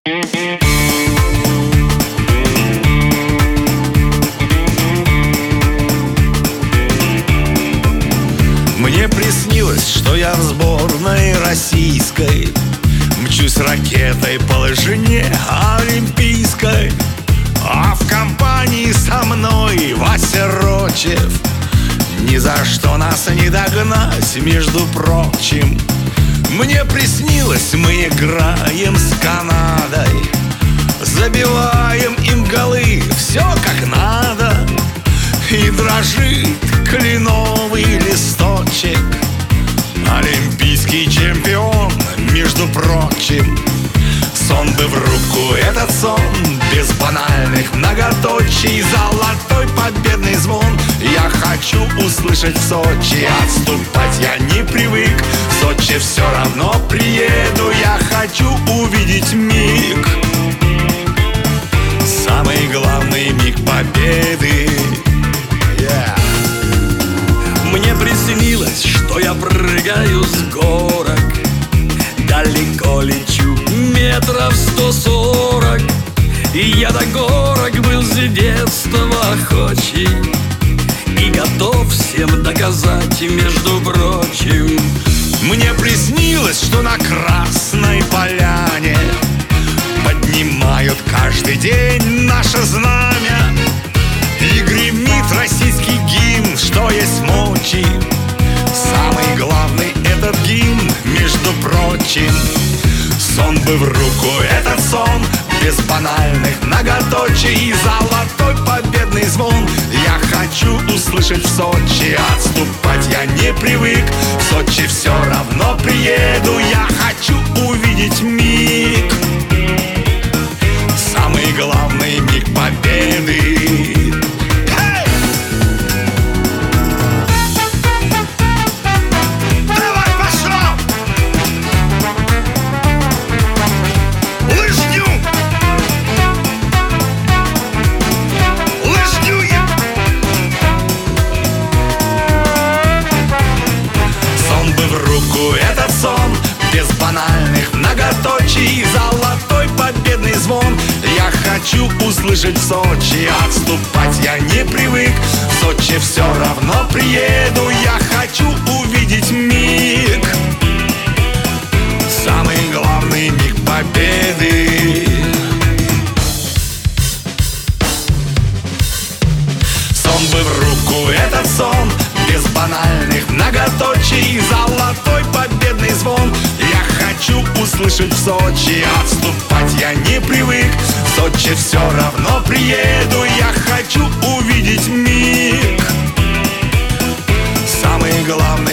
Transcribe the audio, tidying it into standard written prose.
Мне приснилось, что я в сборной российской мчусь ракетой по лыжине олимпийской, а в компании со мной Вася Рочев. Ни за что нас не догнать, между прочим. Мне приснилось, мы играем с Канадой, забиваем им голы, все как надо. И дрожит кленовый листочек, олимпийский чемпион, между прочим. Сон бы в руку этот сон, без банальных многоточий, золотой победный звон. Я хочу услышать в Сочи, отступать я не привык. В Сочи все равно приеду, я хочу увидеть миг, самый главный миг победы. Мне приснилось, что я прыгаю с горок, далеко лечу, метров 140. И я до горок был с детства охочий и готов всем доказать, между прочим. Мне приснилось, что на Красной Поляне поднимают каждый день наше знамя, и гремит российский гимн, что есть мочи. Самый главный этот гимн, между прочим. Сон бы в руку этот сон, без банальных многоточий, золотой победный звон. Я хочу услышать в Сочи, отступать я не привык. В Сочи все равно приеду, я хочу увидеть миг, самый главный миг победы. Этот сон, без банальных многоточий, золотой победный звон. Я хочу услышать в Сочи, отступать я не привык. В Сочи все равно приеду, я хочу увидеть миг, самый главный миг победы. Сон бы в руку этот сон, без банальных многоточий, золотой победный звон. Я хочу услышать в Сочи, отступать я не привык. В Сочи все равно приеду, я хочу увидеть миг, самый главный